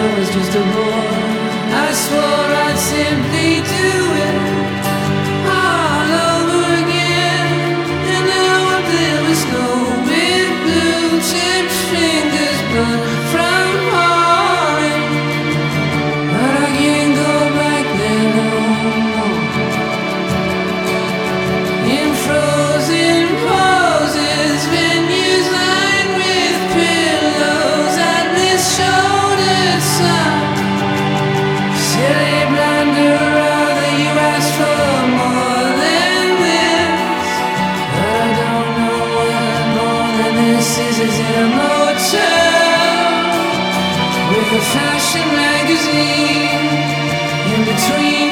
I was just a boy. I swore I'd simply do it all over again. And now I'm there with snow, with blue tipped fingers burning from falling. But I can't go back there no more. In frozen poses, venues lined with pillows at this shouldered sun. Silly blunderer, that you asked for more than this. But I don't know what more than this is. Is it a motel with a fashion magazine in between?